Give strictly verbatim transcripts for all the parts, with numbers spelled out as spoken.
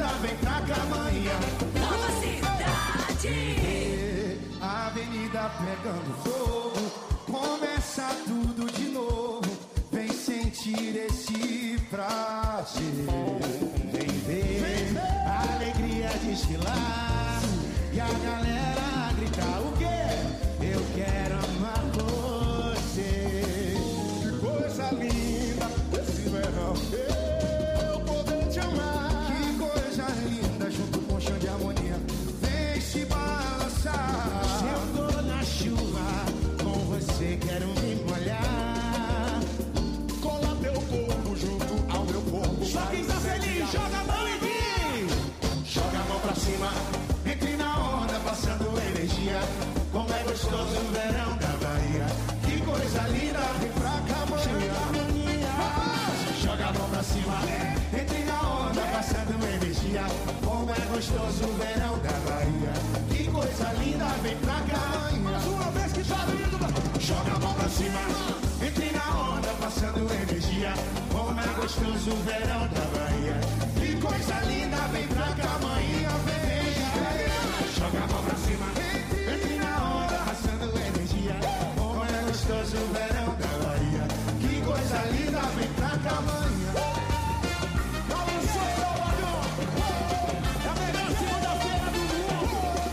vem pra Camanhã. Nova cidade. A avenida pegando fogo, começa tudo de novo. Vem sentir esse prazer. Vem ver a alegria desfilar e a galera gritar o quê? Eu quero amar você. Que coisa linda esse verão, eu poder te amar. Que coisa linda junto com o chão de harmonia. Vem se balançar. Se eu tô na chuva com você, quero me molhar. Cola teu corpo junto ao meu corpo. Só quem tá feliz, joga a mão e diz. Joga a mão pra cima, entre na onda, passando energia. Como é gostoso o verão da Bahia. Que coisa linda, vem pra Camanhã. Joga a mão pra cima, entre na onda, passando energia. Como é gostoso o verão da Bahia. Que coisa linda, vem pra Camanhã. Mais uma vez que tá lindo. Joga a mão pra cima, entre na onda, passando energia. Como é gostoso o verão da Bahia. Que coisa linda, vem pra Camanhã. Vem, joga a mão pra cima, entre na onda, passando energia. Como é gostoso o verão da Bahia. Que coisa linda, vem pra Camanhã. Balançou, Salvador. É a melhor segunda-feira do mundo.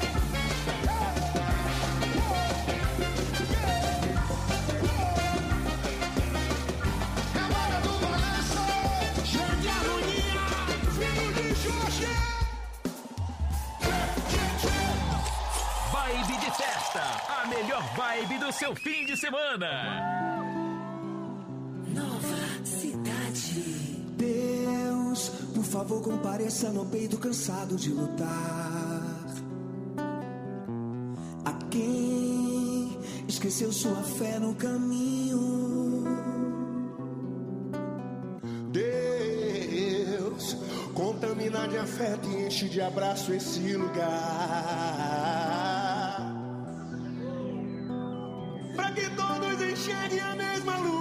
É a hora do balanço. Cheio de harmonia, filho de Xuxa. Vibe de festa, a melhor vibe do seu fim de semana. Nova cidade. Deus, por favor, compareça no peito cansado de lutar. A quem esqueceu sua fé no caminho. Deus, contamina de afeto e enche de abraço esse lugar. Pra que todos enxerguem a mesma luz.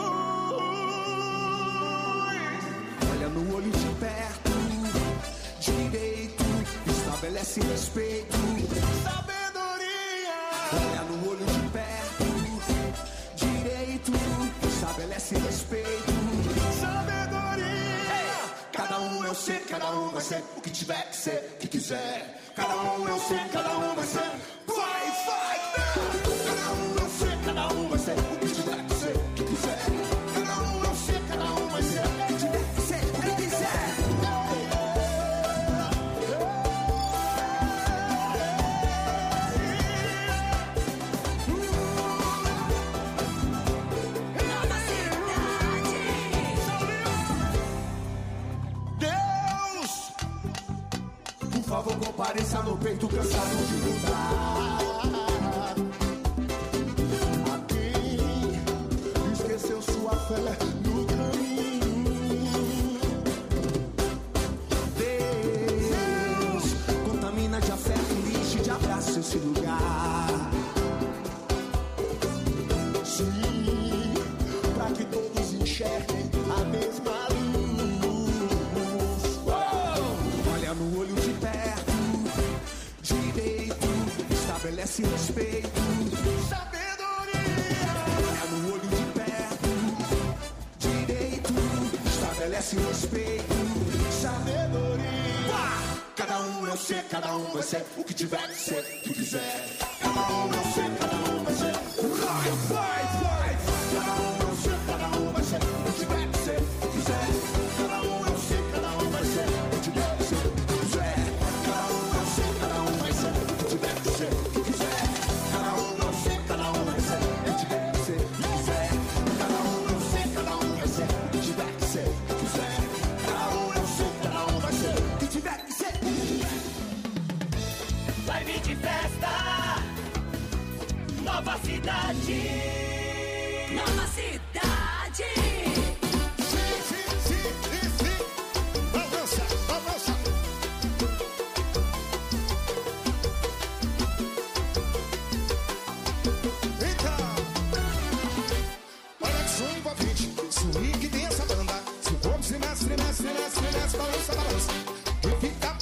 Olha no olho de perto, direito, estabelece respeito. Sabedoria. Olha no olho de perto, direito, estabelece respeito. Sabedoria. Cada um eu sei, cada um vai ser o que tiver que ser, que quiser. Cada um eu sei, cada um vai ser. Vai, vai, cada um eu sei, cada um vai ser o que tiver que ser, que quiser. Cada um eu sei, cada um vai ser o que tiver que ser, que quiser. Nova cidade. Deus, por favor, compareça no peito cansado de lutar. A quem esqueceu sua fé no caminho. Deus, contamina de afeto e enche de abraço esse lugar. Sim, pra que todos enxerguem a mesma luz. Olha no olho de perto, direito, estabelece respeito. Sabedoria. Olha no olho de perto, direito, estabelece respeito. Sabedoria. Cada um eu sei, cada um vai ser o que tiver que ser, que quiser. Cada um eu sei, cada um vai ser. Vai, vai, vai. Cada um eu sei, cada um vai ser o que tiver que ser, que quiser. Cada um eu sei, cada um vai ser o que tiver que ser, que quiser. Cada um eu sei, cada um vai ser o que tiver que ser, que quiser. Cada um eu sei, cada um vai ser o que tiver que ser, que quiser. Cada um eu sei, cada um vai ser o que tiver que ser, que quiser. Cada um eu sei, cada um vai ser o que tiver que ser. Vibe de festa, nova cidade. Nova cidade. Sim, sim, sim, sim, sim. Balança, balança. Então, olha que som envolvente, swing que tem essa banda. Se o corpo se mexe, mexe, mexe, mexe, balança, balança. E fica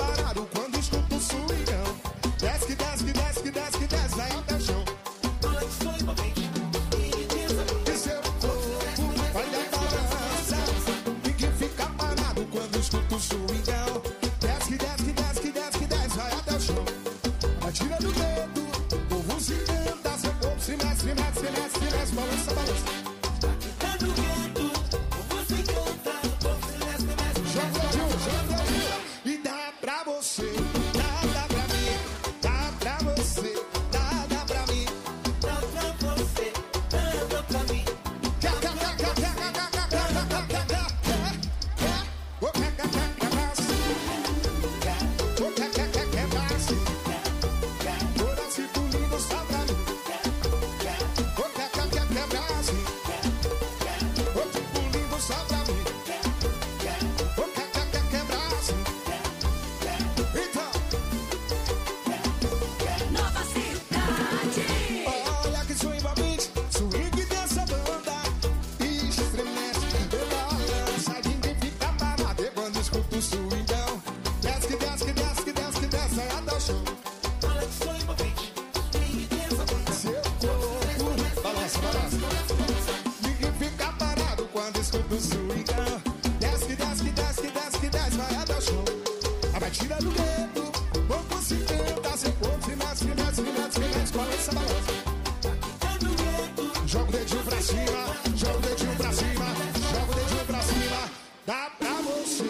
tira do gueto. Vou por cinquenta, se for, se mete, se mete, se mete, se mete, balança, balança. Joga o dedinho pra cima, joga o dedinho pra cima, joga o dedinho pra cima. Dá pra você,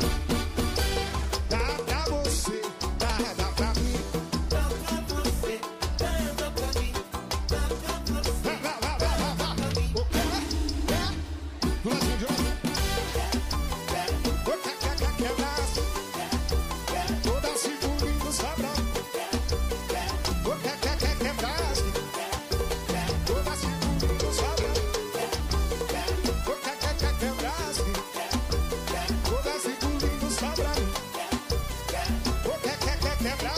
dá pra você, dá, dá pra mim. Dá pra você, dá, dá pra mim. Dá pra você, dá, dá, dá, dá, dá. O que é? É? Do ladinho de ouro. O que é, que é, que é, toda segunda do sabrão. O que é, que é, que é, quebrar. Toda segunda do sabrão. O que é, que é, que é, quebrar. Toda segunda do sabrão. O que é, que é, que é, quebrar.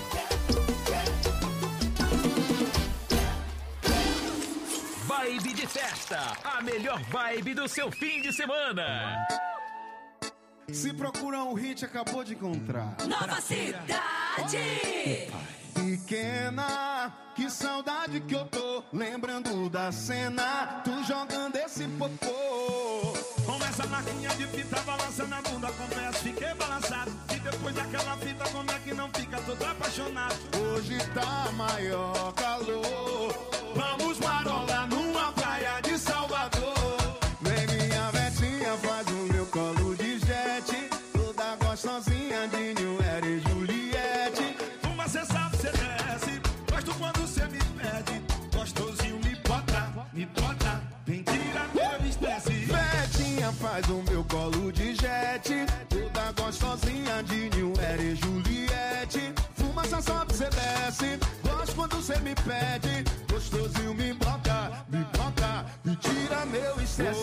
Vibe de festa, a melhor vibe do seu fim de semana. Se procura um hit, acabou de encontrar. Nova Cidade. Pequena, que saudade que eu tô, lembrando da cena, tu jogando esse popô. Com essa marquinha de fita balançando a bunda, confesso, fiquei balançado. E depois daquela fita, como é que não fica todo apaixonado? Hoje tá maior calor, vamos marolar numa praia de Salvador. Vem minha vetinha, faz o meu colo de jet, toda gostosinha de Newera e Juliette. Uma cê sabe, cê desce, gosto quando cê me pede. Gostosinho me bota, me bota, vem tirar meu estresse. Vetinha, faz o meu colo de jet, toda gostosinha de Newera e Juliette. Fumaça sobe, cê desce, gosto quando cê me pede. Gostosinho me bota, me bota, me tira meu estresse.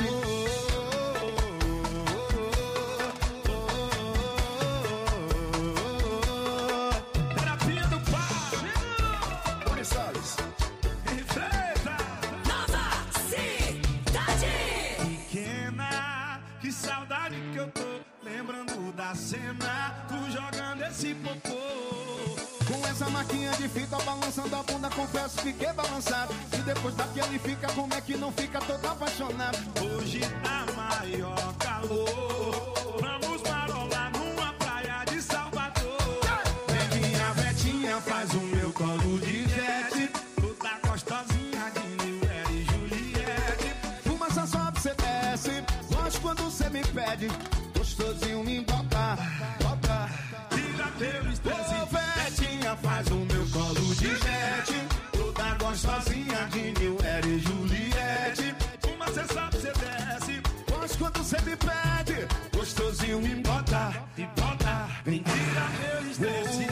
Terapia do pau, Tony Salles. enfeita. Nova Cidade. Pequena, que saudade que eu tô, lembrando da cena, tu jogando esse popô. Com essa maquinha de fita balançando a bunda, confesso, fiquei balançado. E depois daquele fica, como é que não fica todo apaixonado? Hoje tá maior calor, vamos marolar numa praia de Salvador. Vem minha vetinha, faz o meu colo de jet, Toda gostosinha de Newera e Juliette. fumaça sobe, cê desce, gosto quando cê me pede. Gostosinho me bota, bota. Tira teu estresse. Ô vetinha, faz o meu colo de jet, toda gostosinha de Newera e Juliette. Uma cê sabe, cê desce, Gosto quando cê me pede. Gostosinho me bota, me bota, vem tirar meu estresse.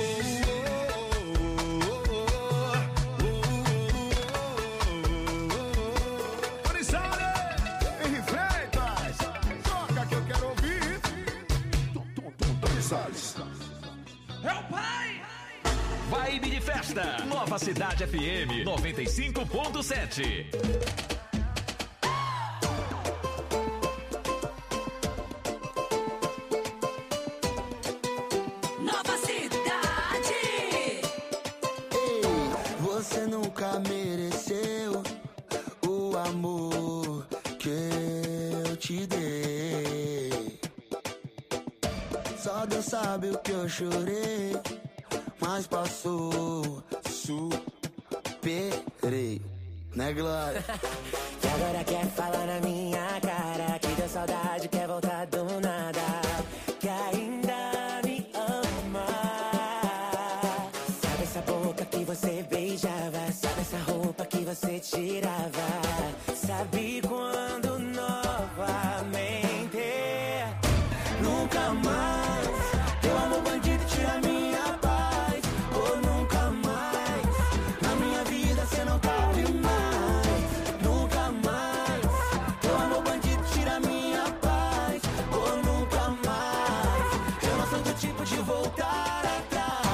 Orizale, Henri Freitas, toca que eu quero ouvir. Tony Salles. É o pai! Vibe de festa, Nova Cidade F M noventa e cinco ponto sete. Nova Cidade. Você nunca mereceu o amor que eu te dei. Só Deus sabe o que eu chorei, mas passou, superei, né, Glória? E agora quer falar na minha cara que deu saudade, quer voltar do nada, que ainda me ama. Sabe essa boca que você beijava, sabe essa roupa que você tirava, sabe quando novamente nunca mais teu amor bandido tira minha paz. Ou nunca mais na minha vida cê não cabe mais. Nunca mais teu amor bandido tira minha paz. Ou nunca mais eu não sou do tipo de voltar atrás.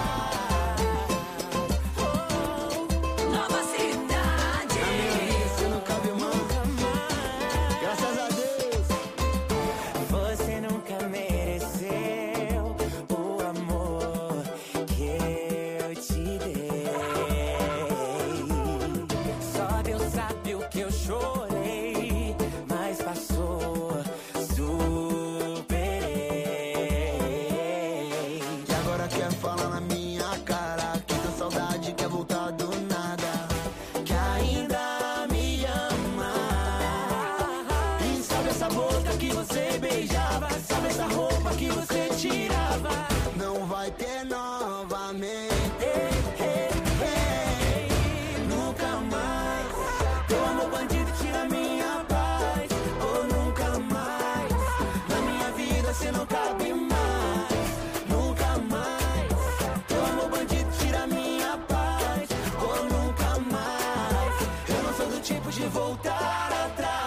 Oh, Nova Cidade. na minha vida cê não cabe mais. Graças a Deus. você nunca mereceu o amor que eu te dei. Só Deus sabe o que eu chorei, mas passou, superei. E você novamente. Hey, hey, hey. Nunca mais teu amor bandido tira minha paz. Oh, nunca mais na minha vida você não cabe mais. Nunca mais teu amor bandido tira minha paz. Oh, nunca mais. Eu não sou do tipo de voltar atrás.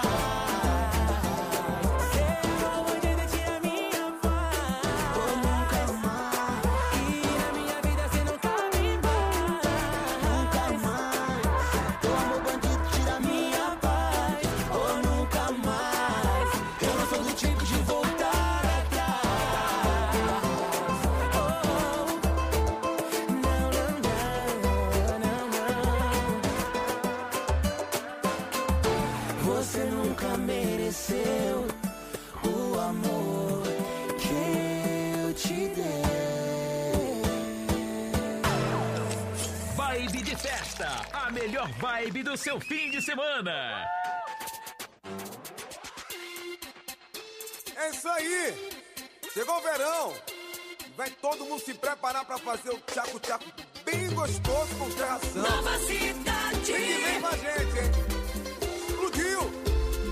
Você nunca mereceu o amor que eu te dei. Vibe de festa, a melhor vibe do seu fim de semana. É isso aí! Chegou o verão! Vai todo mundo se preparar pra fazer o tchaco-tchaco bem gostoso com ferração. Nova Cidade. Vem que vem com a gente, hein? Explodiu!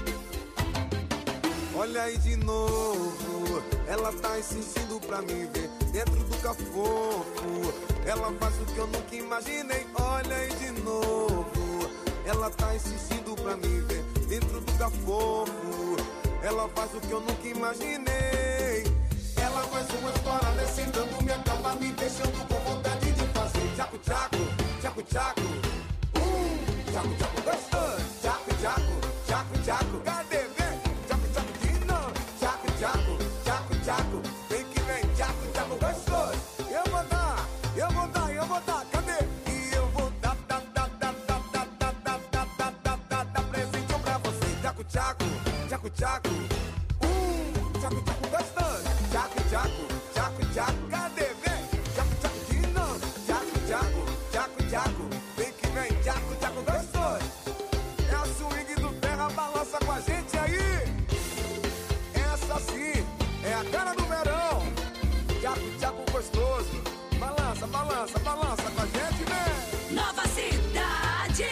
Olha aí de novo, ela tá insistindo pra me ver dentro do cafofo. Ela faz o que eu nunca imaginei. Olha aí de novo, ela tá insistindo pra me ver dentro do cafofo. Ela faz o que eu nunca imaginei. Ela faz umas paradas sentando minha cama, me deixando com vontade de fazer tchaco-tchaco, tchaco-tchaco. Uh, tchaco-tchaco gostoso, tchaco-tchaco, tchaco-tchaco. Cadê, vem? Tchaco-tchaco de novo, tchaco-tchaco, tchaco-tchaco. Vem que vem, tchaco-tchaco gostoso. Eu vou dar, eu vou dar, eu vou dar, cadê? E eu vou dar, dar, dar, dar, dar, dar, dar, dar, dar, dar, dar, dar, dar presente pra você. Tchaco-tchaco, tchaco-tchaco. Uh, tchaco-tchaco gostoso. Tchaco-tchaco, tchaco-tchaco. Cadê, vem? Tchaco-tchaco de novo, tchaco-tchaco, tchaco-tchaco. Vem que vem, tchaco-tchaco gostoso. É a swing do terra, balança com a gente aí. Essa sim, é a cara do verão. Tchaco-tchaco gostoso. Balança, balança, balança com a gente, né? Nova Cidade.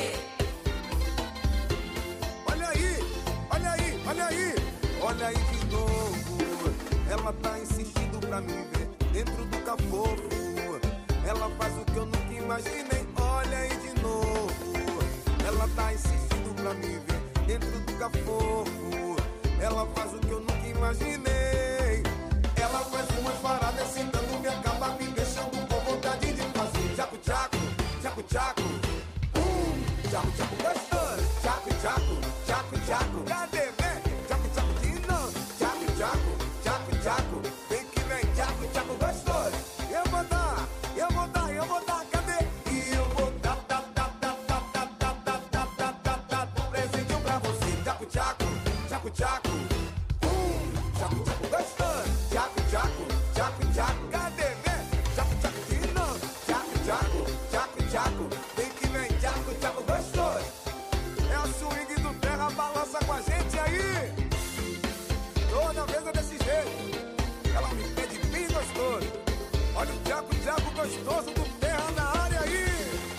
Olha aí, olha aí, olha aí. Olha aí de novo. Ela tá insistindo pra me ver dentro do cafofo. Ela faz o que eu nunca imaginei. Olha aí de novo. Ela tá insistindo pra me ver dentro do cafofo. Ela faz o que eu nunca imaginei. Ela faz umas paradas sentando minha cama, me deixando com vontade de fazer tchaco-tchaco, tchaco-tchaco. Uh, tchaco-tchaco gostoso, tchaco-tchaco, tchaco-tchaco. Cadê, vem? Tchaco-tchaco de novo, tchaco-tchaco, tchaco-tchaco. Vem que vem, tchaco-tchaco gostoso. Eu vou dar, eu vou dar, eu vou dar, cadê? E eu vou dar, dar, dar, dar, dar, dar, dar, dar, dar, dar, dar, dar, dar presente pra você. Tchaco-tchaco, tchaco-tchaco. Uh, tchaco-tchaco gostoso, tchaco-tchaco, tchaco-tchaco. Cadê, vem? Tchaco-tchaco de novo, tchaco-tchaco, tchaco-tchaco. Vem que vem, tchaco-tchaco gostoso. É a swing do terra, balança com a gente aí. Toda vez é desse jeito. Ela me pede bem gostoso. Olha o tchaco-tchaco gostoso do terra na área aí.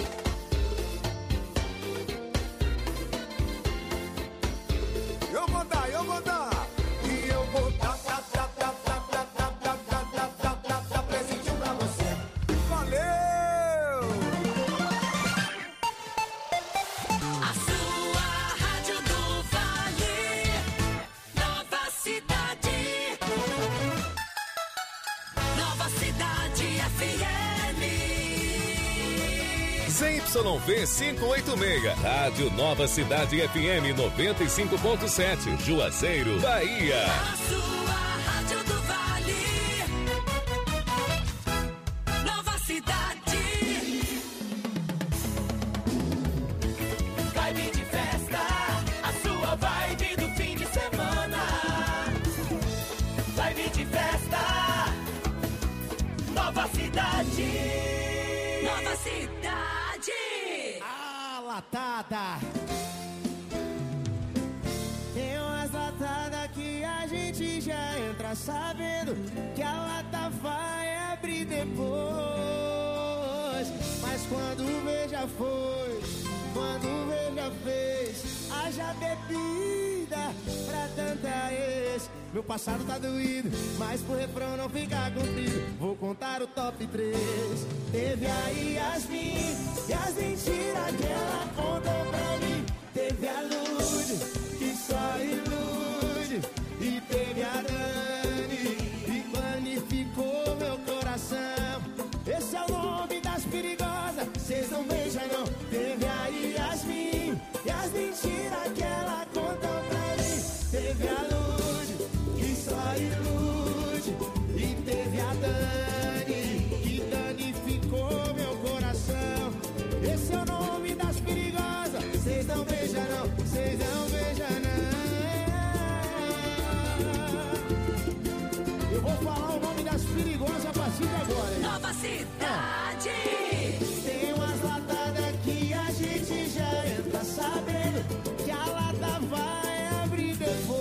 Eu vou dar, eu vou dar. E eu vou dar, dar, dar, dar, dar, dar, dar, dar, dar, dar, dar, dar, dar presentinho pra você. Valeu! A sua rádio do Vale. Nova Cidade. Nova Cidade F M. Z Y V quinhentos e oitenta e seis, Rádio Nova Cidade F M noventa e cinco ponto sete, Juazeiro, Bahia. A sua rádio do Vale. Nova Cidade. Vibe de festa, a sua vibe do fim de semana. Vibe de festa, Nova Cidade. Nova Cidade. A latada. Tem umas latadas que a gente já entra sabendo que a lata vai abrir depois. Mas quando o ver já foi, quando o ver já fez, haja bebida pra tanta ex. Meu passado tá doído, mas pro refrão não ficar comprido, vou contar o top três. Teve aí Yasmin, e as mentiras que ela contou pra mim. Teve a Lud, que só ilude, e teve a Dani, e planificou meu coração. Esse é o nome das perigosas, cês não beijam não. Teve aí Yasmin, e as mentiras que ela contou pra mim. Teve a Lud, que só ilude, e teve a Dani, que danificou meu coração. Esse é o nome das perigosas, cês não beijam não, cês não beijam não. Eu vou falar o nome das perigosas a partir de agora, hein? Nova Cidade. Tem umas latadas que a gente já entra sabendo que a lata vai abrir depois.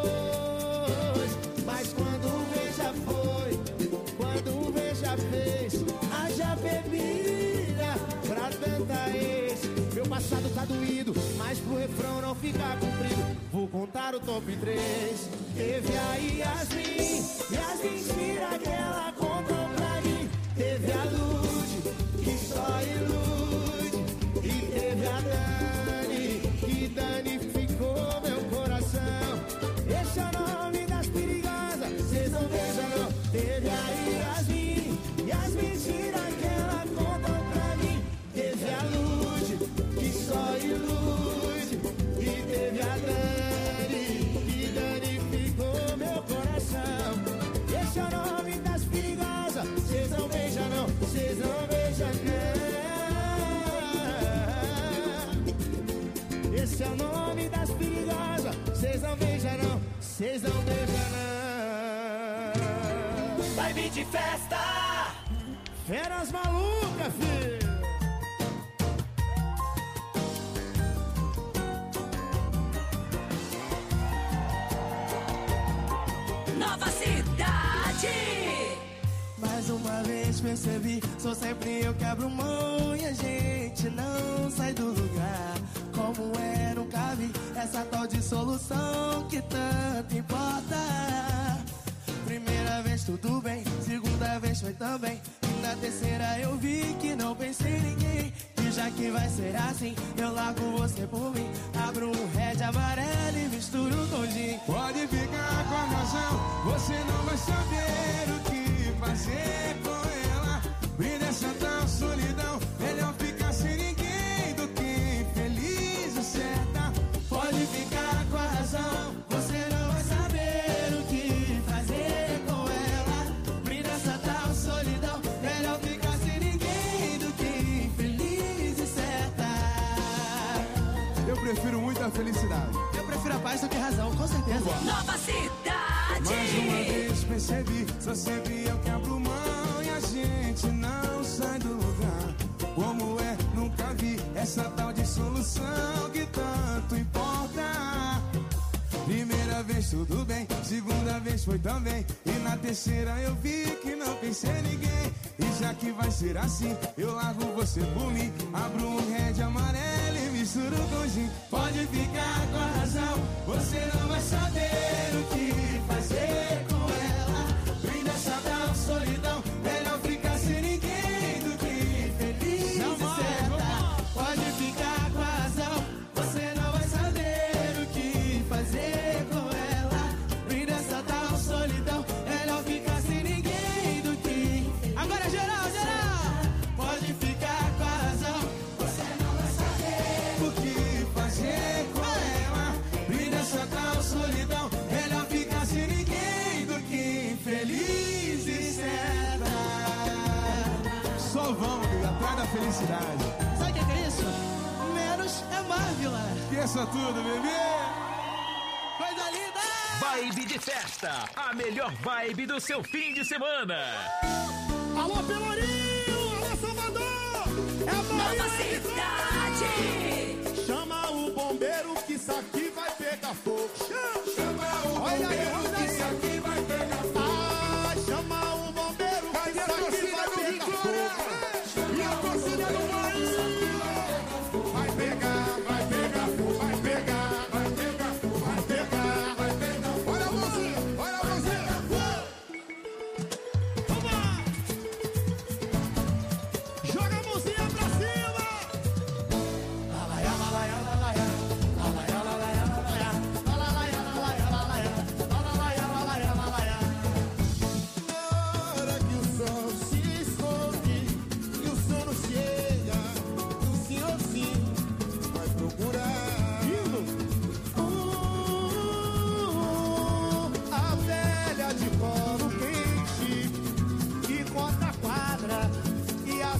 Mas quando o ver já foi, quando o ver já fez, haja bebida pra tanta ex. Meu passado tá doído, mas pro refrão não ficar comprido, vou contar o top três. Teve aí Yasmin, e as mentiras que ela contou pra mim. Teve a Lud, que só ilude, e teve a Dani, que danificou meu coração. Esse é o nome das perigosas, cês não beijam não. Teve aí Yasmin, e as mentiras que ela contou pra mim. Teve a Lud, que só ilude, e teve a Dani, que danificou meu coração. Esse é o nome das perigosas, cês não beijam não, cês não beijam não. Esse é o nome das perigosas, cês não beijam não, cês não beijam não. Vai vir de festa. Feras malucas, filho. Nova Cidade. Mais uma vez percebi, sou sempre eu quebro mão e a gente não sai do lugar. Como é, nunca vi essa tal de solução que tanto importa. Primeira vez tudo bem, segunda vez foi também, e na terceira eu vi que não pensei em ninguém. E já que vai ser assim, eu largo você por mim, abro um red amarelo e misturo com gin. Pode ficar com a razão, você não vai saber o que fazer com ela. Brilha essa tal solidão, melhor ficar sem ninguém do que infeliz e certa. Pode ficar com a razão, você não vai saber o que fazer com ela. Brilha essa tal solidão, melhor ficar sem ninguém do que infeliz e certa. Eu prefiro muito a felicidade. Eu prefiro a paz do que a razão, com certeza. Nova Cidade. Mais uma vez percebi, só sempre eu quebro mão e a gente não sai do lugar. Como é, nunca vi essa tal de solução que tanto importa. Primeira vez tudo bem, segunda vez foi também, e na terceira eu vi que não pensei em ninguém. E já que vai ser assim, eu largo você por mim, abro um red amarelo e misturo com gin. Pode ficar com a razão, você não vai saber o que fazer com ela. Brinda essa tal solidão, melhor ficar sem ninguém do que feliz e certa. Pode ficar com a razão, você não vai saber o que fazer com ela. Brinda essa tal solidão, melhor ficar sem ninguém do que... Agora geral, geral! Pode ficar com a razão, você não vai saber O que fazer com ela? Brilha essa tal solidão, melhor ficar sem ninguém do que infeliz e certa. Só vamos, amigo, atrás da felicidade. Sabe o que é isso? Menos é Marvila. Esqueça tudo, bebê. Coisa linda! Vibe de festa, a melhor vibe do seu fim de semana. Alô, Pelourinho! Alô, Salvador! É a Nova Bahia! Cidade. Chama o bombeiro que isso aqui vai pegar fogo. Chama, Chama o Olha aí, bombeiro olha que aí. isso aqui vai pegar fogo. Ah, chama o bombeiro que Cadê isso a aqui torcida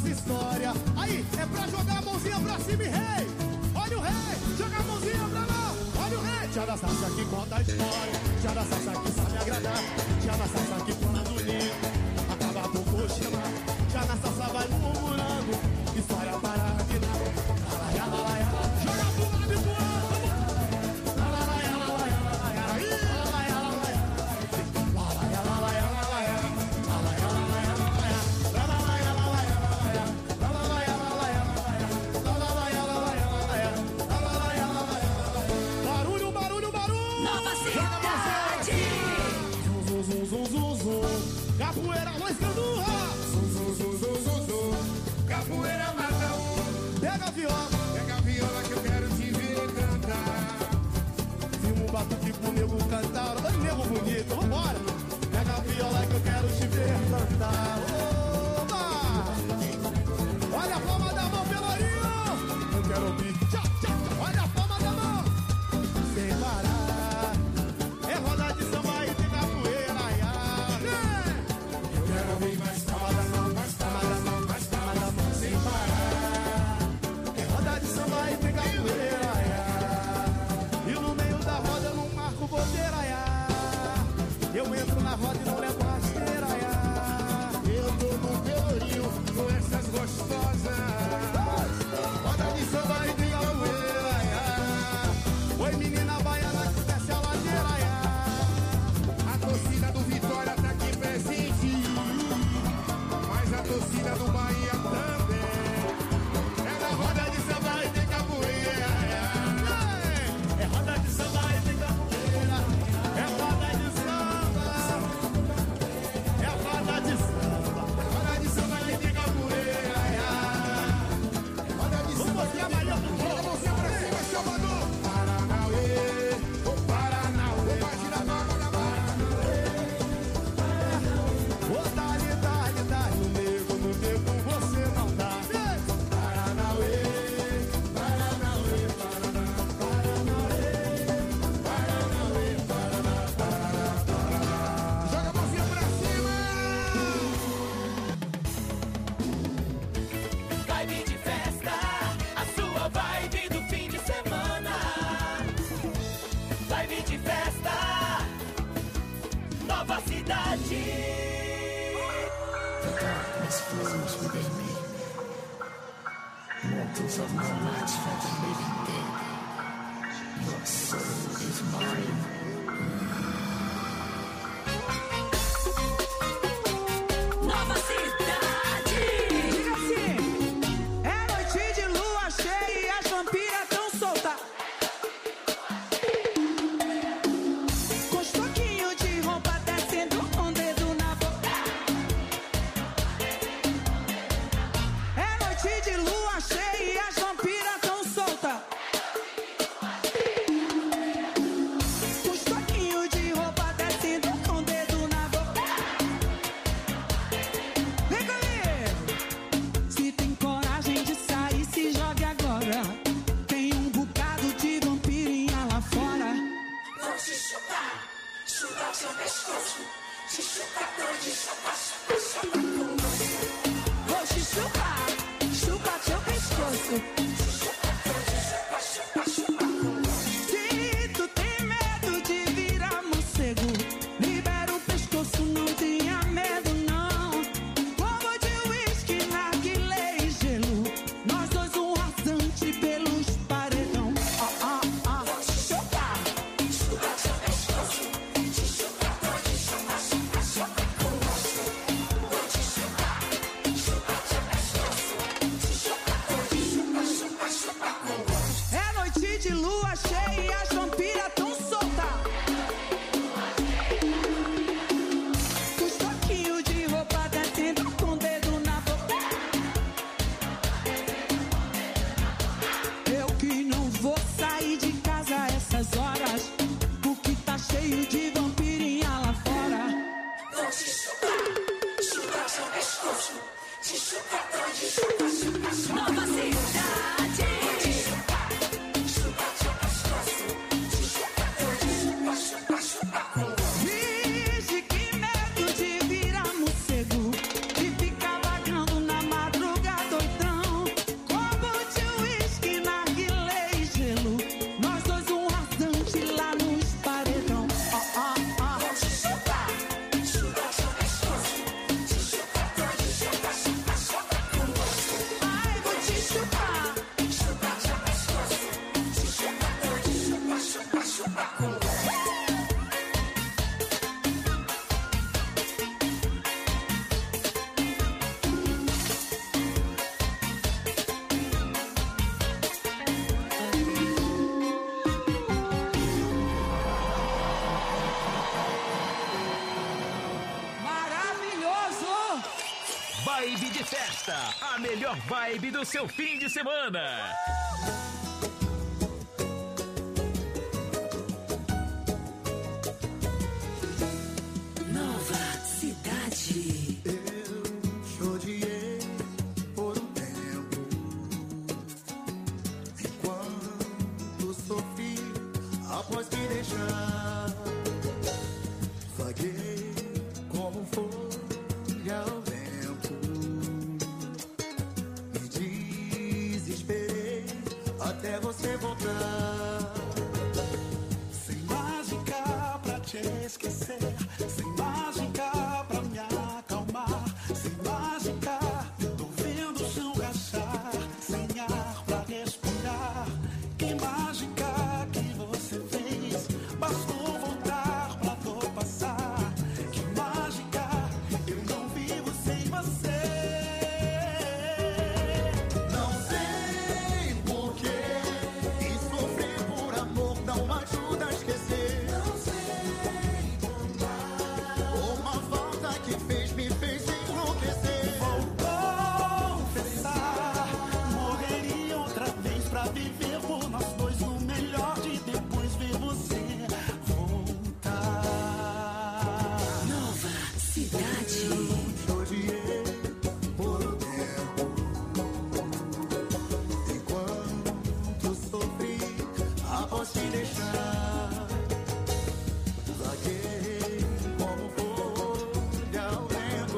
nossa história. Aí, é pra jogar a mãozinha pra cima e rei. Olha o rei, joga a mãozinha pra lá. Olha o rei. Tia da salsa que conta a história. Tia da salsa que sabe agradar. Tia da salsa que plana bonito. Acaba por coxinha. Tia da salsa vai murmurando. História para que não. Joga pro lado e pro outro. Barulho, barulho, barulho. Nova cidade. Zum, zum, zum, zum, zum. Capoeira, Luiz Candurra. Zum, zum, zum, zum, zum, zum. Capoeira mata um. Pega a viola. Pega a viola que eu quero te ver cantar. Filma um batuque pro nego cantar. Olha o nego bonito, vambora. Pega a viola que eu quero te ver cantar. Oba! Olha a palma da mão, Pelourinho. Eu quero ouvir. Tchau, tchau. Olha a palma da mão. Sem parar. É roda de samba e tem capoeira. Ai, ai. Eu quero ouvir mais palma da mão, mais palma da mão, mais palma da mão, sem parar. É roda de samba e tem capoeira. Ai, ai. E no meio da roda eu não marco bobeira. Ai, ai. Eu entro na roda e não levo rasteira. Ai, ai. Eu tô no Pelourinho com essas gostosas. Roda de samba e tem capoeira. Ai, ai. Oi, menina baiana que desce a ladeira. Ai, ai. A torcida do Vitória tá aqui presente, mas a torcida do Bahia também. É na roda de samba e tem capoeira. É roda de samba e tem capoeira. É roda de samba. É roda de samba. Roda de samba e tem capoeira. Roda de Vamos samba mostrar mais pro joga a povo. mãozinha pra cima, Salvador. Paranauê, ô Paranauê, imagina a mão na Ô, dali, dali, dali, no nego, no nego, você não dá. Paranauê, Paranauê, Paraná, Paranauê, Paranauê, Paraná, Paraná, Paraná. Joga a mãozinha pra cima. Vibe de festa, a sua vibe do fim de semana. Vibe de festa, Nova Cidade. The darkness flows within me. Mortals are no match for the living dead. Your soul is mine. Nova cidade. Diga assim, é noite de lua cheia e as vampiras tão soltas. Com os toquinhos de roupa descendo com o dedo na boca. É noite de lua cheia e as vampiras tão soltas. Com os toquinhos de roupa descendo com o dedo na boca. Vem comigo! Se tem coragem de sair, se jogue agora. Tem um bocado de vampirinha lá fora. Vou te chutar, chutar o seu pescoço. Te chutar todo de chupa, chupa, chupa com gosto. Vou te chupar, chupa teu pescoço. Te chutar todo de chupa, chupa, chupa com gosto. Se tu tem medo de virar morcego, libera o pescoço, não tenha medo não. Como de uísque, narguilé e gelo, nós dois um rasante pelos paredão. Ah, ah, ah. Vou te chutar, chutar seu pescoço. Te chutar todo de chupa, chupa, chupa com gosto. Vou te chutar, chutar seu pescoço. Te chutar todo de chupa, chupa, chupa com gosto. É noite de lua cheia e as vampiras tão soltas. Os toquinhos de roupa descendo com o dedo na boca. Eu que não vou sair de casa a essas horas, porque tá cheio de vampirinha lá fora. Vou te chutar, chutar seu pescoço. Te chutar todo de chupa, chupa, chupa. Nova cidade. Vou te chutar, chutar seu pescoço. Te chutar todo de chupa, chupa, chupa com gosto. Finge que medo de virar morcego e ficar vagando na madrugada. Vibe de Festa, a melhor vibe do seu fim de semana. Nova Cidade. Eu te odiei por um tempo, enquanto sofri após me deixar. Vaguei como folha ao vento, me desesperei até você voltar. Sem mágica pra te esquecer, sem mágica pra me acalmar, sem mágica tô vendo o chão rachar, sem ar pra respirar. Que mágica que você fez, bastou voltar pra dor passar. Que mágica, eu não vivo sem você. Não sei porquê, e sofrer por amor não ajuda a esquecer. Não sei contar uma falta que fez, me fez enlouquecer. Vou confessar, morreria outra vez pra viver por nós dois, no melhor de depois ver você voltar. Nova Cidade. Te odiei por um tempo, enquanto sofri após te deixar. Vaguei como folha ao vento,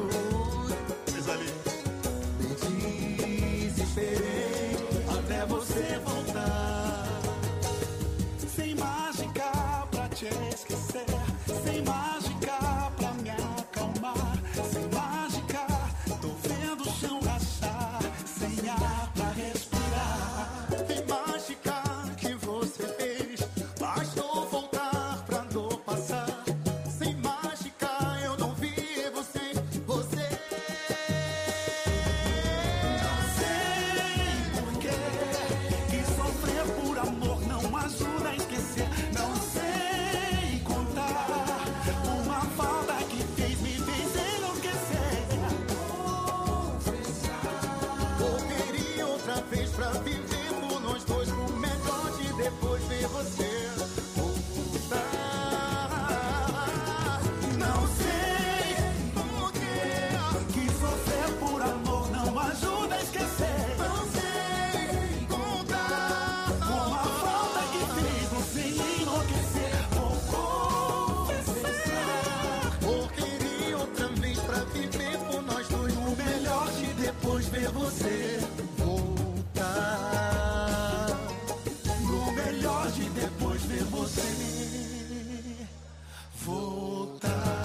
me desesperei até você voltar. Sem mágica pra te esquecer, sem mágica pra me acalmar, sem mágica tô vendo o chão rachar, sem ar pra respirar. Que mágica que você fez, bastou voltar pra dor passar. Sem mágica eu não vivo sem você. Não sei porquê, que sofrer por amor não ajuda a esquecer. Não sei contar uma falta que fez, me fez enlouquecer. Voltaria outra vez pra viver por nós dois, o melhor de depois ver você voltar. Não sei porquê, que sofrer por amor não ajuda a esquecer. Não sei contar Uma falta que fez você enlouquecer. Vou confessar, Voltaria outra vez pra viver por nós dois, o melhor de depois ver você voltar. no melhor de depois ver você voltar.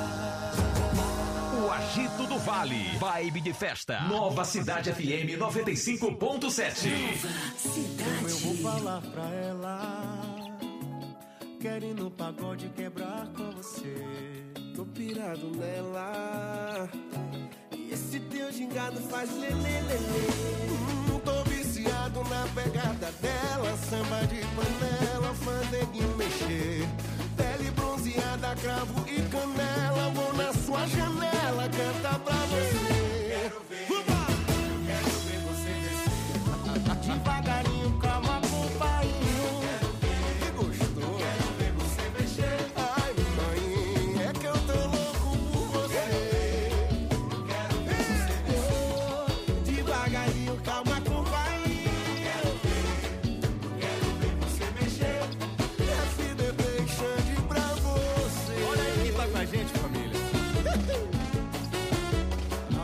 O Agito do Vale, Vibe de Festa, Nova Cidade F M noventa e cinco ponto sete. Nova Eu vou Cidade. falar pra ela, quero ir no pagode quebrar com você. Tô pirado nela, e esse teu gingado faz lelê, lelê. Hum, tô viciado na pegada dela, samba de panela, fandeguinho mexer. Pele bronzeada, cravo e canela, vou na sua janela cantar pra você. Quero ver, quero ver você descer. Devagarinho, calma, companhio. Que gostoso. Quero ver você mexer. Ai, mãe, é que eu tô louco por você. Quero ver você descer. Devagarinho, calma, companhio. Quero ver, quero ver você mexer. F D B Xande pra você. Olha aí quem tá com a gente, família.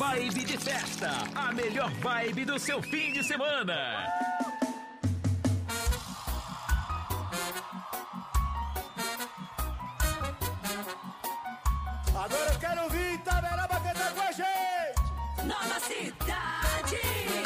Vibe de festa, a melhor vibe do seu fim de semana. Agora eu quero ouvir Itaberaba cantar com a gente. Nova Cidade.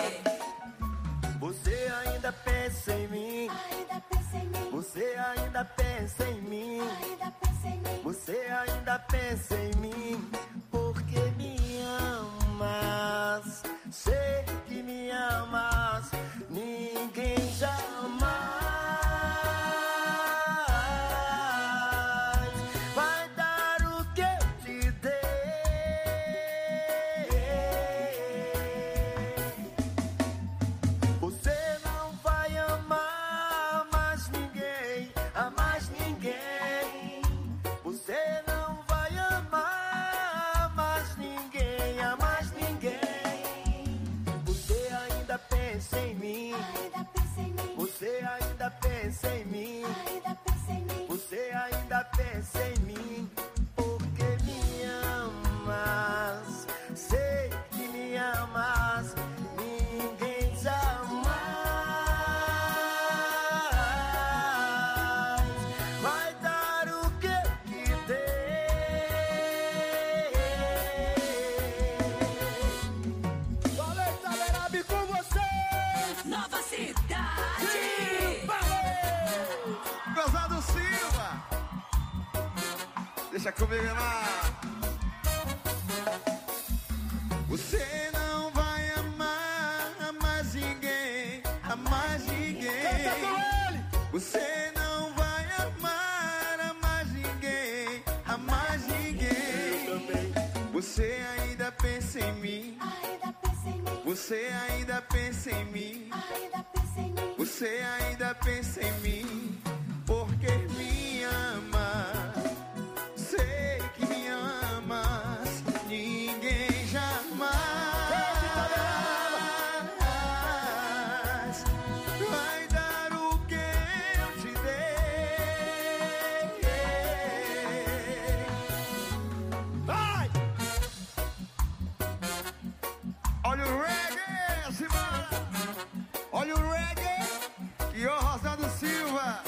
Você ainda pensa em mim. Ainda pensa em mim. Você ainda pensa em mim. Ainda pensa em mim. Você ainda pensa em mim. Porque me amas. Sei que me amas. Ninguém jamais vai dar o que eu te dei. Você não vai amar mais ninguém, a mais ninguém. Você não vai amar mais ninguém, a mais ninguém. Você ainda pensa em mim. Ainda pensa em mim. Você ainda pensa em mim. Ainda pensa em mim. Você ainda pensa em mim. Porque me amas. Sei que me amas. Ninguém jamais vai dar o que eu te dei. Valeu, Itaberaba, e com vocês. Nova Cidade. Gozado Silva. Deixa comigo, irmão. Você não vai amar mais ninguém, a mais ninguém. Canta com ele. Você não vai amar a mais ninguém, a mais ninguém. Você ainda pensa em mim. Ainda pensa em mim. Você ainda pensa em mim. Ainda pensa em mim. Você ainda pensa em mim. Porque me ama. Sei que me amas. Ninguém jamais vai dar o que eu te dei. Vai. Olha o reggae, Simão. Olha o reggae. E o Rosado Silva.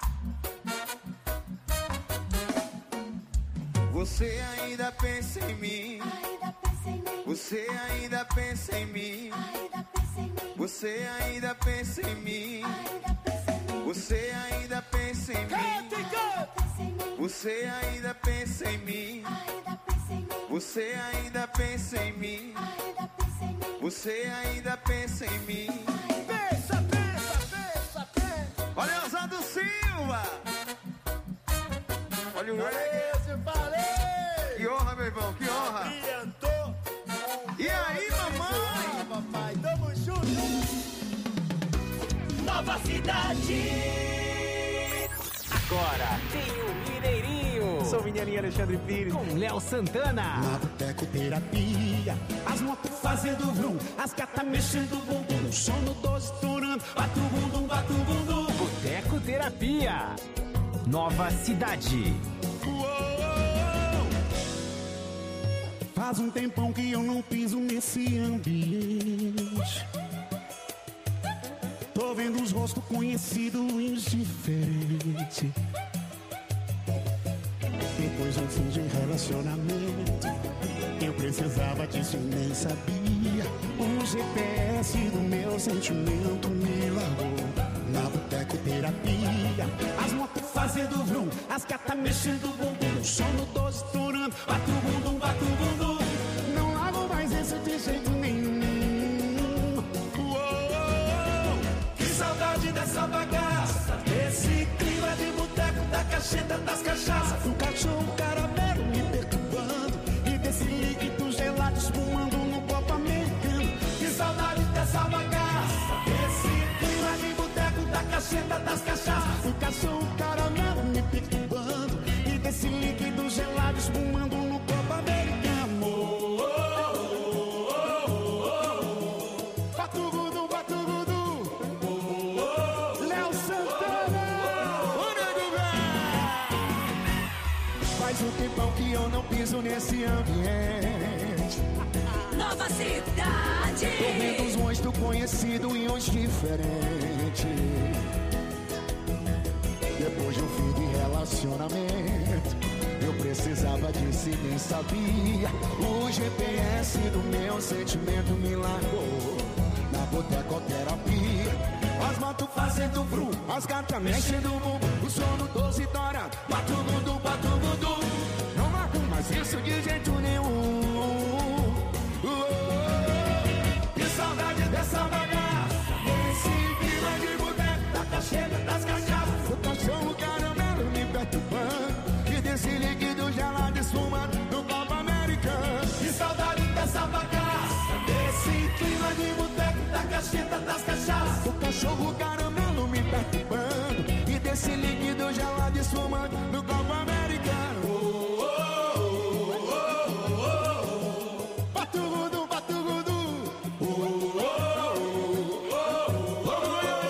Você ainda pensa em mim. Ainda pensa em mim. Você ainda pensa em mim. Ainda pensa em mim. Você ainda pensa em mim. Ainda pensa em mim. Você ainda pensa em mim. Canta e canta. Pensa em mim. Você ainda pensa em mim. Ainda pensa em mim. Você ainda pensa em mim. Ainda pensa em mim. Você ainda pensa em mim. Pensa, pensa, pensa, pensa. Olha o Osado Silva. Olha o reggae. Esse falei. Que honra, meu irmão, que honra. Brilhantou. E aí, mamãe? Ah, papai, tamo junto. Nova Cidade. Agora tem o Mineirinho. Sou o Mineirinho Alexandre Pires com Léo Santana. Na Boteco Terapia, as motos fazendo vrum, as gatas mexendo o bumbum, o sono doze estourando, bate o bumbum, bate o bumbum. Boteco Terapia. Nova Cidade. Faz um tempão que eu não piso nesse ambiente. Tô vendo os rostos conhecidos indiferentes. Depois de um fim de relacionamento, eu precisava disso e nem sabia. O G P S do meu sentimento me largou. Na Boteco Terapia, as motos fazendo vrum, as gatas mexendo o bumbum, o sono doze estourando, bate o bumbum, bate o bumbum. Não largo mais isso de jeito nenhum. Uou, que saudade dessa bagaça, desse clima de boteco, da cacheta, das cachaças, do cachorro caramelo me perturbando e desse líquido gelado espumando no copo americano. Que saudade dessa bagaça, desse clima de boteco, da cacheta, das cachaças, do cachorro caramelo me perturbando e desse líquido gelado espumando no copo americano. Oh, oh, oh, oh, oh. Batugudu, batugudu. Oh, oh. Léo Santana. O nego velho. Faz um tempão que eu não piso nesse ambiente. Nova Cidade. Tô vendo uns rostos conhecidos e uns diferentes. Depois de um fim de relacionamento, eu precisava disso e nem sabia. O G P S do meu sentimento me largou na botecoterapia. As motos fazendo vrum, as gatas mexendo bum, o sono doze dourado, batu gudu, batu gudu. Não marco mais isso de jeito nenhum. Oh, oh, oh. Que saudade dessa bagaça, esse clima de boteco, da cacheira, das cachaças. O cachorro caramelo me perturbando, e desse líquido gelado esfumando no Copa América. Que saudade dessa bagaça, desse clima de boteco, da cacheira, das cachaças. O cachorro caramelo me perturbando, e desse líquido gelado esfumando no Copa América. Oh, oh, oh, oh, oh, oh. Batugudu, batugudu. Oh, oh, oh, oh, oh, oh.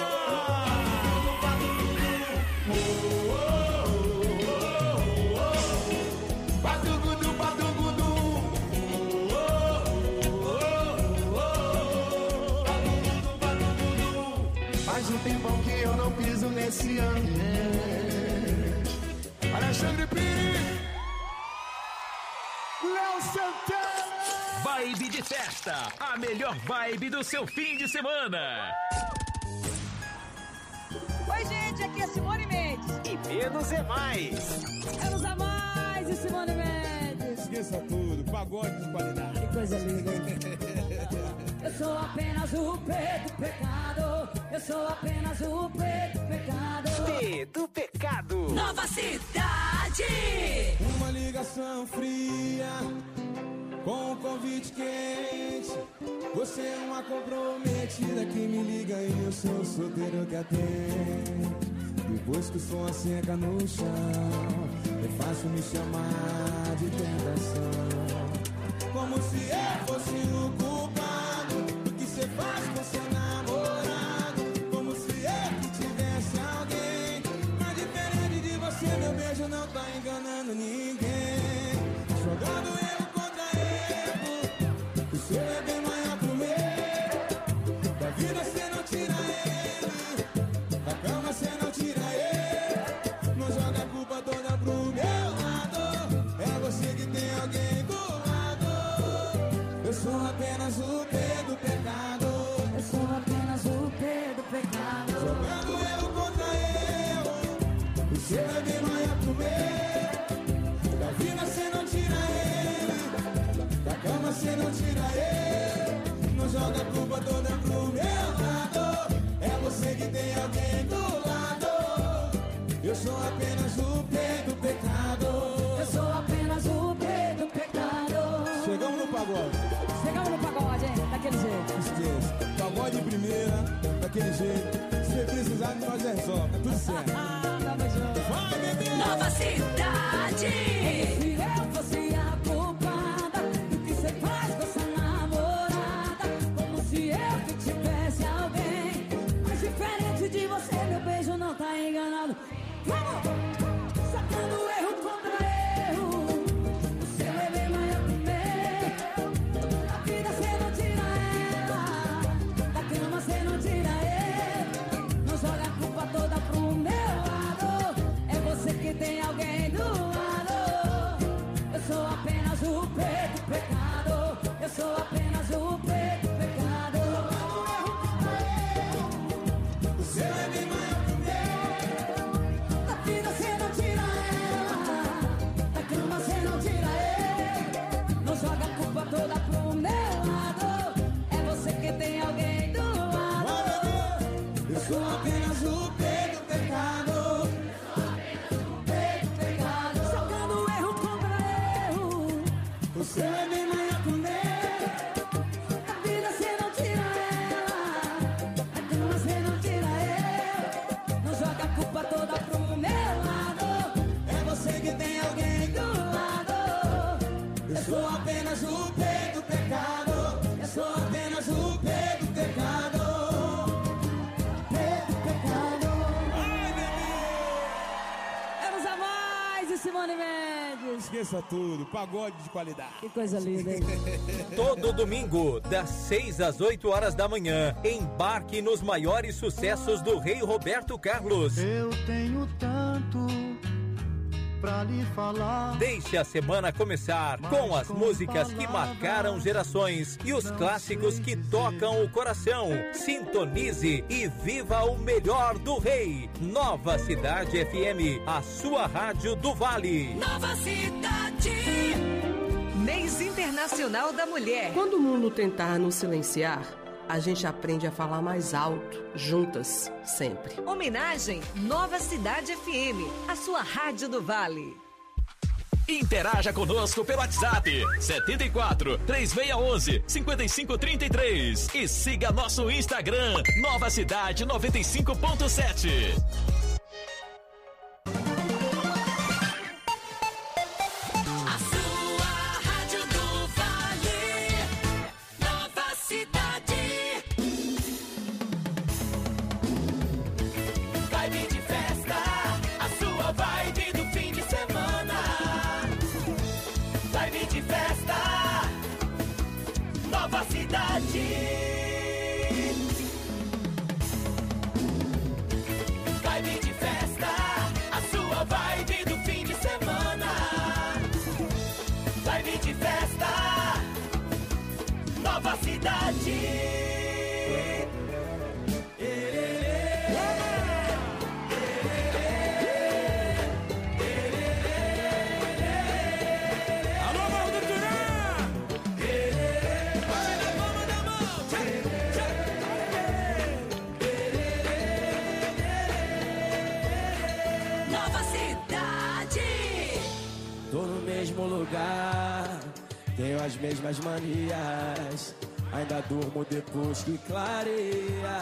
Batugudu, batugudu. Faz um tempão que eu não piso nesse ambiente. Alexandre Pires, Léo Santana. Vibe de festa, a melhor vibe do seu fim de semana. Oi, gente, aqui é Simone Mendes. E menos é mais. Menos a mais e Simone Mendes. Esqueça tudo, pagode de qualidade. Que coisa linda. Eu sou apenas o P do pecado. Eu sou apenas o P do pecado. P do pecado. Nova Cidade. Uma ligação fria com um convite quente. Você é uma comprometida que me liga e eu sou o solteiro que atende. Depois que o som asseca no chão, é fácil me chamar de tentação. Como se eu fosse o culpado do que você faz com seu namorado. Como se eu que tivesse alguém. Mas diferente de você, meu beijo não tá enganando ninguém. Jogando erro contra erro, o seu é bem maior que o meu. Da vida você não tira ele, da cama você não tira ele. Não joga a culpa toda pro meu lado. É você que tem alguém do lado. Eu sou apenas o P do pecado. Eu sou apenas o P do pecado. Jogando erro contra erro, o seu é bem maior que o meu. Da vida você não tira ele, da cama você não tira ele. Não joga a culpa toda pro meu lado. É você que tem alguém do lado. Eu sou apenas o P do pecado. Eu sou apenas o P do pecado. Chegamos no pagode. Chegamos no pagode, hein? Daquele jeito. Esqueça. Pagode de primeira, daquele jeito. Se precisar, nós resolve. Tá tudo certo. Tamo junto. Vai, bebê! Nova Cidade. Se eu fosse a culpada do que você faz com essa namorada. Como se eu que tivesse alguém. Mas diferente de você, meu beijo não tá enganado. Vamos! Sacando erro contra erro. O seu é bem maior que o meu. Da vida você não tira ela, da cama você não tira ele. Não joga a culpa toda pro meu lado. É você que tem alguém do lado. Eu sou apenas o P do pecado. Eu sou apenas o P do pecado. O seu é bem maior que o meu. Da vida você não tira ela, da cama você não tira ele. Não joga a culpa toda pro meu lado. É você que tem alguém do lado. Eu sou apenas o P do pecado. P do pecado. Jogando erro contra erro. O seu é bem maior que o meu. Da vida você não tira ela, da cama você não tira ele. Não joga a culpa toda pro meu lado. É você que tem alguém do lado. Eu sou apenas o P do pecado. Eu sou apenas o P do pecado. P do pecado. Ai, bebê! Menos a mais e Simone Mendes. Mendes. Esqueça tudo, pagode de qualidade. Que coisa linda, hein? Todo domingo, das seis às oito horas da manhã, embarque nos maiores sucessos do rei Roberto Carlos. Eu tenho tanto pra lhe falar. Deixe a semana começar com as músicas que marcaram gerações e os clássicos que tocam o coração. Sintonize e viva o melhor do rei. Nova Cidade F M, a sua rádio do Vale. Nova Cidade. Mês Internacional da Mulher. Quando o mundo tentar nos silenciar, a gente aprende a falar mais alto, juntas, sempre. Homenagem Nova Cidade F M, a sua rádio do Vale. Interaja conosco pelo WhatsApp setenta e quatro, três seis um um, cinco cinco três três e siga nosso Instagram Nova Cidade noventa e cinco ponto sete. A sua rádio do Vale, Nova Cidade. Vibe de festa, a sua vibe do fim de semana. Vibe de festa, Nova Cidade. Vibe de festa, a sua vibe do fim de semana. Vibe de festa, Nova Cidade. Nova Cidade. Tô no mesmo lugar, tenho as mesmas manias, ainda durmo depois que clareia.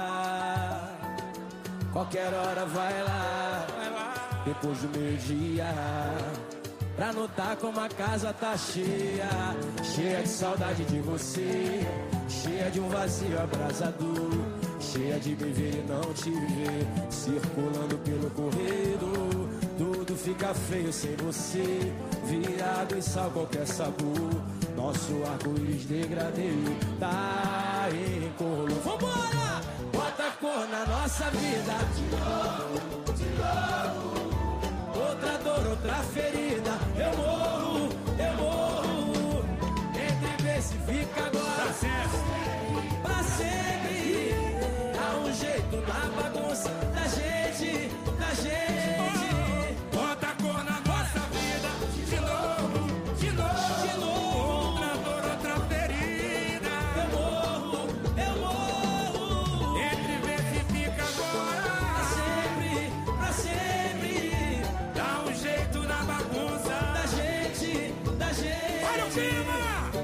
Qualquer hora vai lá, depois do meio-dia, pra notar como a casa tá cheia. Cheia de saudade de você, cheia de um vazio abrasador, cheia de me ver e não te ver, circulando pelo corredor. Tudo fica feio sem você, virado em sal qualquer sabor. Nosso arco-íris degradê tá em cor. Vambora! Bota cor na nossa vida. De novo, de novo. Outra dor, outra ferida. Eu morro, eu morro. Entre ver se fica agora. Pra sempre, pra sempre. Dá um jeito na bagunça da gente, da gente. Bota a cor na nossa vida, de novo, de novo, de novo. Outra dor, outra ferida. Eu morro, eu morro. Entre ver se fica agora. Pra sempre, pra sempre. Dá um jeito na bagunça Da gente, da gente. Olha o clima!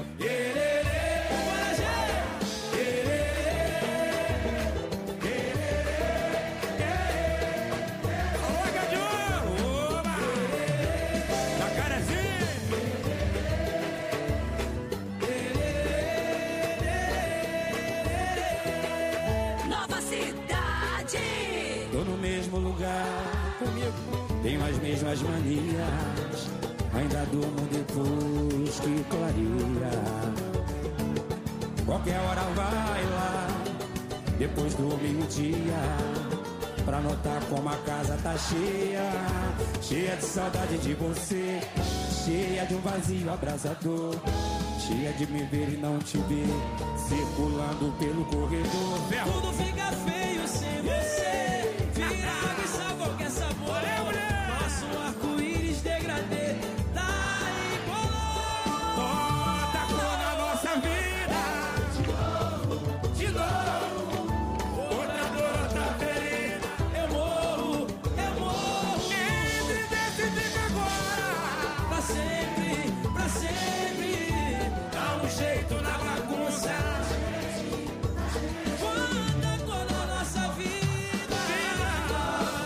Nova Cidade. Tô no mesmo lugar, comigo. Tenho as mesmas manias, ainda durmo depois que clareia. Qualquer hora vai lá, depois do meio-dia, pra notar como a casa tá cheia. Cheia de saudade de você, cheia de um vazio abrasador, cheia de me ver e não te ver, circulando pelo corredor. Tudo fica feio sem você, virado e só qualquer sabor. Nosso arco-íris degradê tá em color. Bota a cor na nossa vida. De novo, de novo. Outra dor, outra ferida. Eu morro, eu morro. Entre ver se fica agora. Pra sempre, pra sempre. Dá um jeito na bagunça. Quanta cor na nossa vida.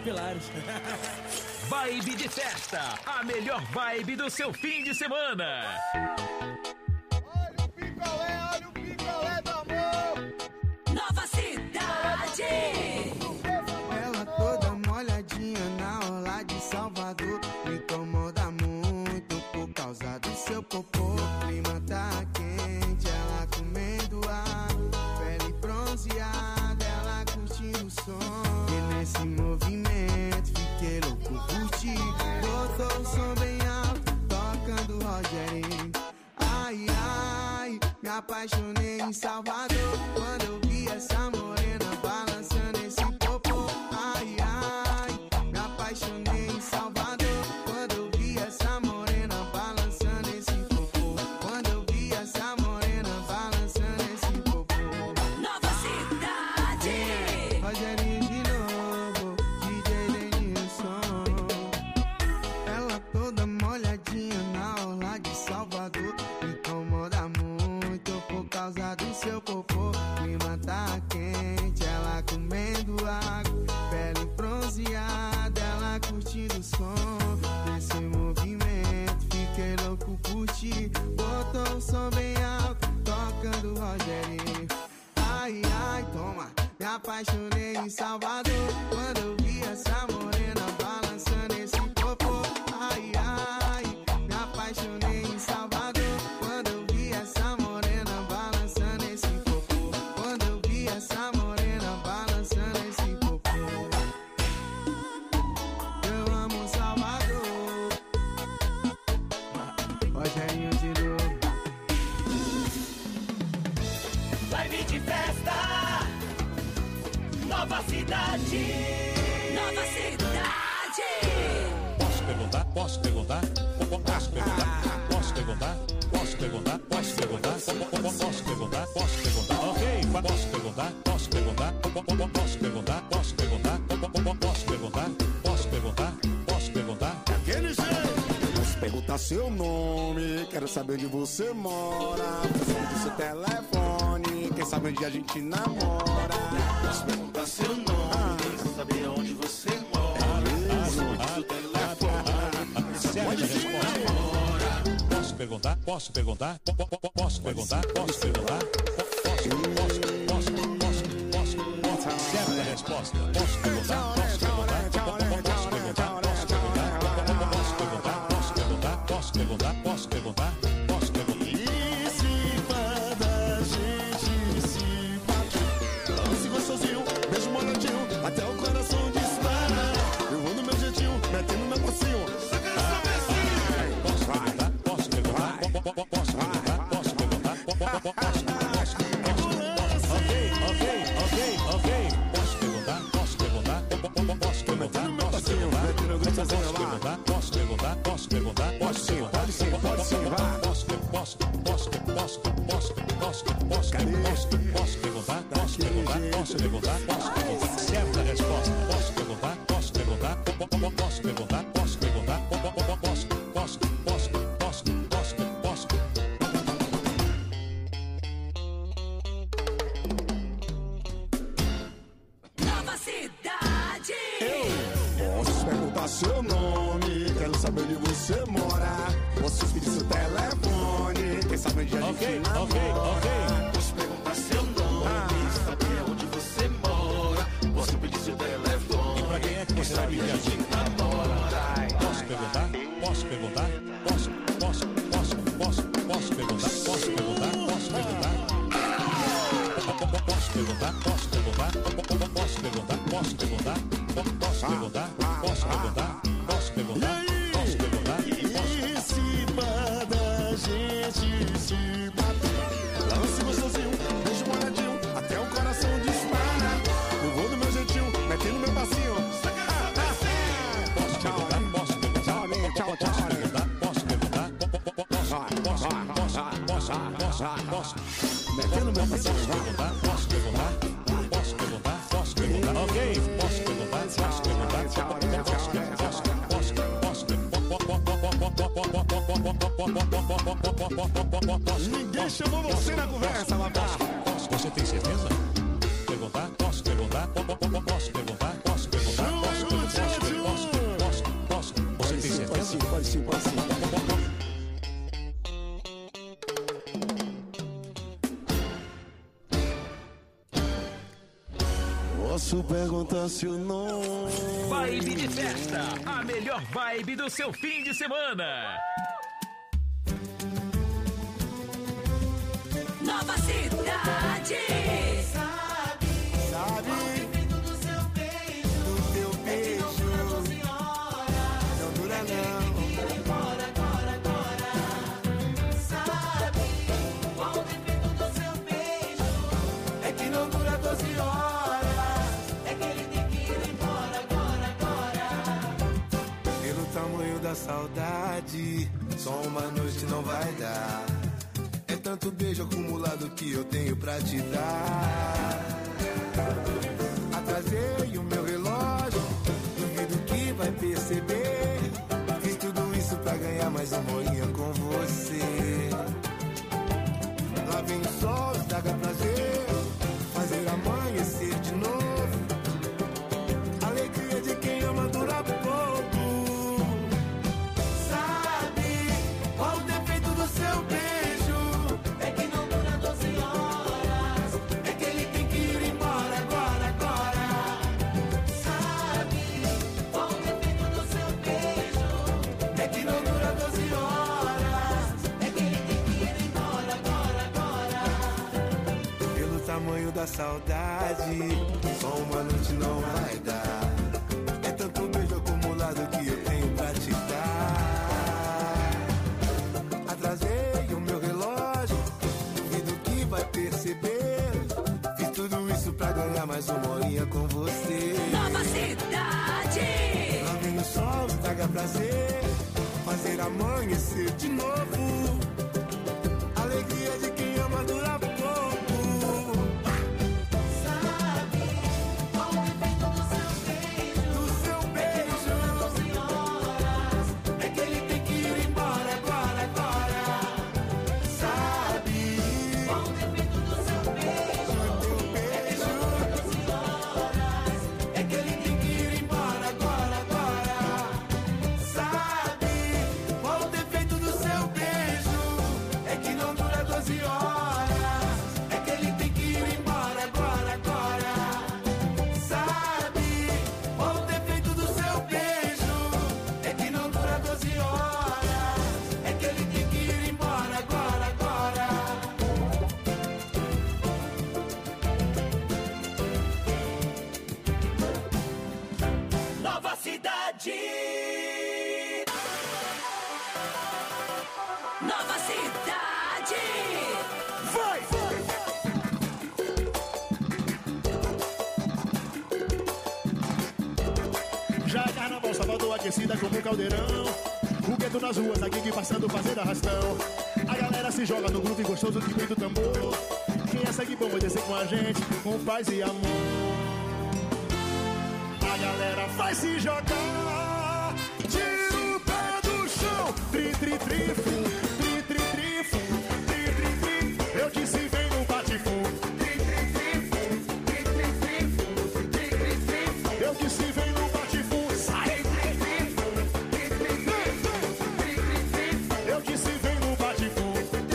capilares. Vibe de festa, a melhor vibe do seu fim de semana. Olha o picolé, olha o picolé do amor. Nova Cidade. Ela toda molhadinha na orla de Salvador. Me incomoda muito por causa do seu popô. O clima tá quente, ela comendo água. Pele bronzeada, ela curtindo o som. E nesse movimento fiquei louco por ti. Botou o som bem alto, tocando Rogerinho. Ai, ai, me apaixonei em Salvador quando eu vi essa morena balançando esse popô. Ai, ai, me apaixonei em Salvador quando eu vi essa morena balançando esse popô. Quando eu vi essa morena balançando esse popô. Nova Cidade. Rogerinho de novo, D J Denilson. Ela toda molhadinha na orla de Salvador. Me incomoda muito por causa do seu popô. O clima tá quente, ela comendo água. Pele bronzeada, ela curtindo o som. Nesse movimento fiquei louco por ti. Botou o som bem alto, tocando Rogerinho. Ai, ai, toma, me apaixonei em Salvador quando eu vi essa morena balançando esse popô. Ai, ai, me apaixonei em Salvador quando eu vi essa morena balançando esse popô. Quando eu vi essa morena balançando esse popô. Eu amo Salvador. Rogerinho de novo. Vibe de festa, Nova Cidade. Nova Cidade. Posso perguntar? Posso perguntar? Posso perguntar? Posso perguntar? Posso perguntar? Posso perguntar? Posso perguntar? Posso perguntar? Ok, posso perguntar? Posso perguntar? Posso perguntar? Posso perguntar? Posso perguntar? Posso perguntar? Posso perguntar? Aquele jeito. Posso perguntar seu nome, quero saber onde você mora. Preciso do seu telefone, quem sabe onde a gente namora. Posso perguntar seu nome, quero saber onde você mora. Preciso do seu telefone. Certa resposta. Posso perguntar? Posso perguntar? Posso perguntar? Posso perguntar? Posso, posso, posso, posso, posso, posso. Certa resposta. Posso perguntar? Posso perguntar? Posso perguntar? Posso perguntar? Posso perguntar? Posso perguntar? Posso perguntar? Posso perguntar? Posso perguntar? E se da gente se bate. Lance gostosinho, beijo molhadinho, até o coração dispara. Eu vou no meu jeitinho, metendo meu passinho. Posso perguntar? Posso perguntar? Posso perguntar? Posso perguntar? Posso perguntar? Ok, ok, ok, ok. Posso perguntar? Posso perguntar? Posso perguntar? Posso perguntar? Posso perguntar? Posso perguntar? Posso perguntar? Posso sim, pode sim, pode sim, vá. Posso, posso, posso, posso, posso, posso, posso, posso perguntar? Posso perguntar? Posso perguntar? Posso perguntar? Certa resposta. Posso perguntar? Posso perguntar? Posso perguntar? Posso perguntar? Posso, posso, posso, posso, posso, posso. Nova Cidade. Posso perguntar seu nome, quero saber onde você mora. Posso pedir seu telefone, quem sabe onde a gente Ok, namora. ok, ok. Posso perguntar seu nome, saber onde você mora. Posso pedir seu telefone. E pra quem é que você sabe que a gente namora? Posso perguntar? Posso perguntar? Posso, posso, posso, posso, posso perguntar? Posso perguntar? Posso perguntar? Posso perguntar? Posso perguntar? Posso perguntar? Posso perguntar? Posso perguntar? Posso perguntar? Posso perguntar? Posso perguntar? E se da gente se bate. Lance gostosinho, beijo molhadinho, até o coração dispara. Eu vou do meu jeitinho, metendo meu passinho. Posso perguntar? Posso perguntar? Tchau, tchau, Posso perguntar? Posso perguntar? Posso, posso, posso, posso, posso. Metendo meu passinho. Posso perguntar? Posso perguntar? Posso perguntar? Posso perguntar? Ok. Posso perguntar? Posso perguntar? Posso, posso, posso. Ninguém chamou você na conversa, Lavar. Você tem certeza? Perguntar? Posso perguntar? Posso perguntar? Posso perguntar? Posso perguntar? Posso perguntar seu nome? Vibe de festa, a melhor vibe do seu fim de semana. Nova Cidade. Sabe, sabe, o defeito do seu beijo, do teu beijo, é que não dura doze horas, não dura não. É que embora agora, agora. Sabe, qual o defeito do seu beijo? É que não dura doze horas, é que ele tem que ir embora agora, agora. Pelo tamanho da saudade, só uma noite não vai dar. É tanto beijo acumulado que eu tenho pra te dar. Atrasei o meu relógio, duvido que vai perceber. Fiz tudo isso pra ganhar mais uma horinha com você. Lá vem o sol, estraga prazer, fazer amanhecer de novo. Alegria de quem ama dura pouco. Sabe qual o defeito do seu beijo? Da saudade, só uma noite não vai dar. É tanto beijo acumulado que eu tenho pra te dar. Atrasei o meu relógio, duvido que vai perceber. Fiz tudo isso pra ganhar mais uma horinha com você. Nova Cidade. Lá vem o sol, traga prazer, fazer amanhecer de novo. Alegria de quem ama dura pouco. Aquecida como um caldeirão, o gueto nas ruas, a gangue passando fazendo arrastão. A galera se joga no groove gostoso de do tambor. Quem é sangue bom vai descer com a gente, com paz e amor. A galera vai se jogar, tira o pé do chão. Tri, tri, trifo, tri, tri, trifo, tri, tri, trifo. Eu disse vem no bate-fu. Tri, tri, trifo, tri, tri, trifo, tri, tri, trifo. Eu disse vem no bate-fu. Sai. Eu disse vem no bate-fu.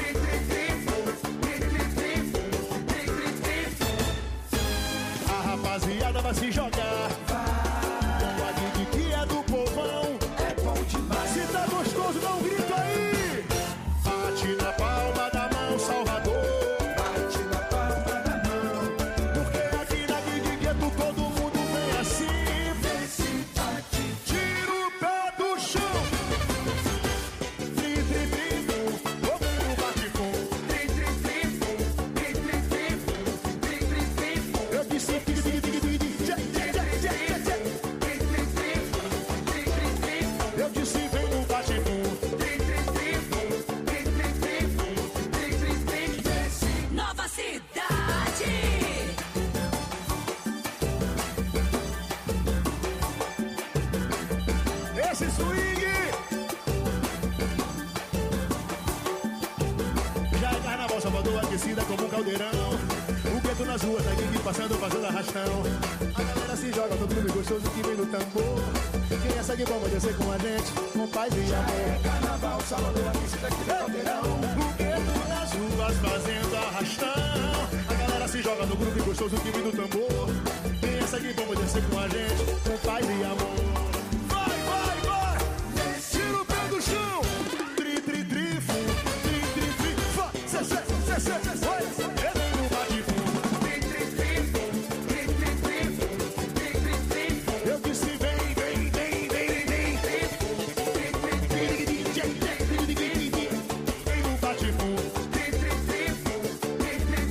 A rapaziada vai se jogar com a gangue que é do povão. É bom demais. Se tá gostoso, dá um grito aí. Bate na palma da mão, Salvador. Bate na palma da mão. Porque aqui na gangue gueto todo mundo vem assim. Vem se bate. Tira o pé do chão. Nova Cidade. Esse swing já é carnaval, Salvador aquecida como um caldeirão. O gueto nas ruas, a gangue passando, fazendo arrastão. A galera se joga, todo mundo gostoso que vem no tambor. Quem é sangue bom vai descer com a gente, com paz e amor. É carnaval, Salvador aquecida aqui no caldeirão. O gueto nas ruas fazendo arrastão. A galera se joga no grupo gostoso que vem no tambor.